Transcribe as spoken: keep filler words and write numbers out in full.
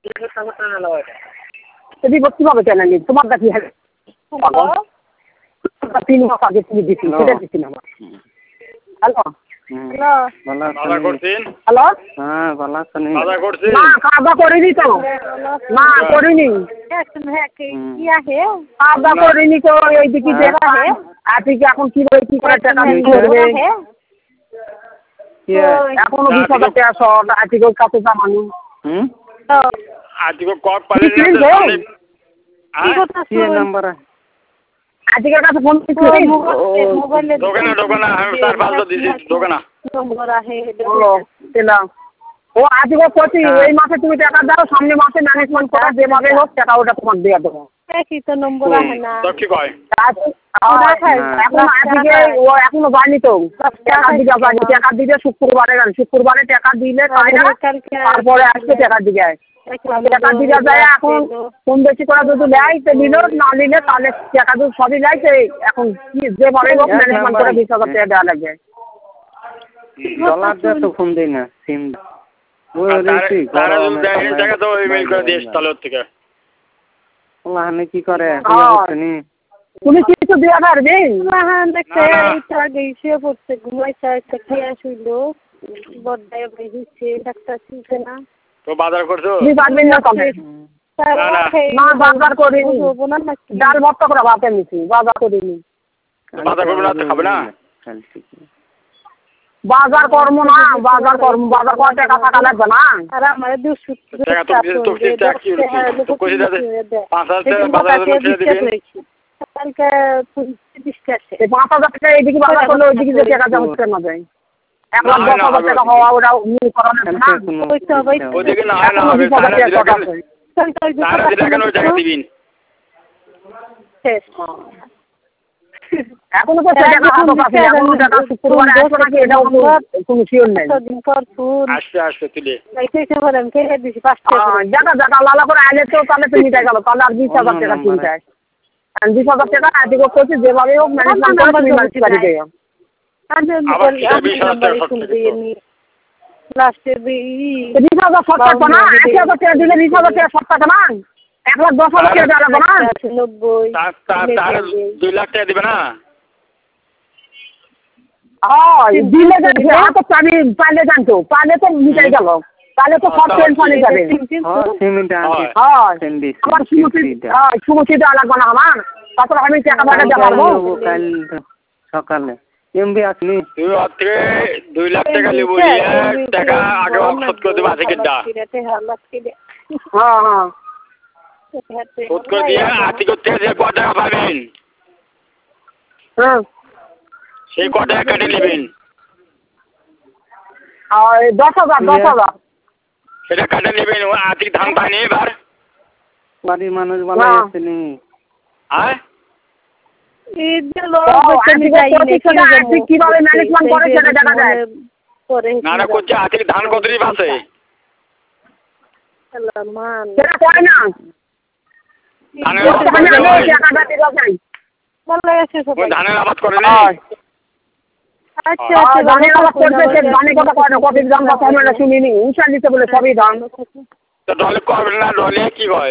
report কিভাবে কেন নি তোমারটা কি হবে তিন মাস আগে তুমি দিচ্ছি সেটা দিচ্ছি না হ্যালো হ্যালো হ্যাঁ ভালো আছেন না খাওয়া করিনি তো না করিনি খাওয়া করিনি তো এই দিকে আপনি কি এখন কিভাবে কি করে টাকা করবে এখনো বিশ হাজার টাকা শর্ট আর্টিকেল কাছে জামানো হুম আর্টিকেল কপ পালেন নাম্বার আর্টিকেল কাছে ফোন মোবাইলে দোকানে দোকানে আমি তার পাঁচটা দিছি দোকানে নম্বর আছে হলো দিলাম ও আর্টিকেল করছি এই মাসে তুমি টাকা দাও সামনে মাসে ম্যানেজমেন্ট করা যেভাবে হোক টাকা ওটা তোমার দিয়ে দেবো কি তো নম্বর আছে না তো কি কয় এখন আজকে ও এখনো যায়নি তো টাকা দিকে যায়নি টাকা দিলে শুক্রবারে গেল শুক্রবারে টাকা দিলে তারপরে আসবে টাকা দিকে টাকা দিকে যায় এখন কম বেশি করে যদি নেয় তো নিল না নিলে তাহলে টাকা যদি সবই নেয় এখন কি যেভাবে হোক ম্যানেজমেন্ট করে বিশ হাজার টাকা দেওয়া লাগবে ডলার দিয়ে তো ফোন দেই না সিম তারা যদি দেয় টাকা তো ইমেল করে দিস তাহলে থেকে ওখানে কি করে তুমি কিছু দেওয়া পারবে হ্যাঁ দেখতে এইটা গেছে পড়ছে ঘুমাইছে একটা খেয়ে শুইল বড়দায় বেরিয়েছে ডাক্তার ছিল না তো বাজার করছো তুমি পারবেন না কবে না বাজার করিনি ডাল ভর্তা করে ভাতে নিছি বাজার করিনি বাজার করবো না খাবে না বাজার কর্ম না বাজার কর্ম বাজার করার টাকা থাকা লাগবে না আর আমার দুশো টাকা তো কিছু তো কিছু টাকা কি হলো তো কইছে দাদা পাঁচ হাজার টাকা বাজার করে দিবেন কালকে তিরিশটা আছে এই পাঁচ হাজার টাকা এইদিকে বাজার করলে ওইদিকে যে টাকা জমা করতে না যায় এক লাখ দশ হাজার টাকা হওয়া ওটা নিয়ে করা না ওইদিকে না হয় না হবে তারা দিলে কেন ওই টাকা দিবেন এখনো তো টাকা হাতে আছে এখনো টাকা শুক্রবারে আসবে নাকি এটাও কোনো শিওর নেই আসবে আসবে তুলে জায়গা জায়গা লালা করে আইলে তো তাহলে তো মিটাই গেল তাহলে আর বিশ হাজার টাকা চিন্তা আর বিশ হাজার টাকা আর্টিকেল করছে যেভাবে হোক ম্যানেজমেন্ট করে তুমি মানসিপারি দেয় লাস্টে বিশ হাজার শর্ট কাটবো না আশি হাজার টাকা দিলে বিশ হাজার টাকা শর্ট কাটে না এক লাখ দশ হাজার টাকা দেওয়া লাগবে না নব্বই দুই লাখ টাকা দিবে না হয় দিলে তো পানি পাইলে জানতো পাইলে তো মিটাই গেল তাহলে তো সব টেনশনে যাবে আমার সুমুখী দেওয়া লাগবে না আমার তারপরে আমি টাকা পাঠা দিতে পারবো কাল সকালে এমবি আসনি তুই ওর থেকে দুই লাখ টাকা নেবো টাকা আগে শোধ করে দেবো আছে কিনা হ্যাঁ হ্যাঁ শোধ করে দিয়ে আর্থিক থেকে ক টাকা পাবেন হ্যাঁ সেই ক টাকা কেটে নেবেন দশ হাজার দশ হাজার সেটা কেটে নেবেন আর্থিক ধান পায়নি এবার বাড়ির মানুষ ভালো আসেনি হ্যাঁ কিভাবে ম্যানেজমেন্ট করে সেটা দেখা যায় না না করছে আর্থিক ধান কত দিন আছে সেটা করে না ধানের আবাদ করে না ধানের আবাদ করছে ধানের কথা কয় না কত দাম কথা আমরা শুনিনি উনচাল্লিশে বলে সবই ধান তো দলে করবে না দলে কি হয়